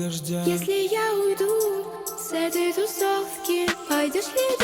дождя. Если я уйду с этой тусовки, пойдешь ли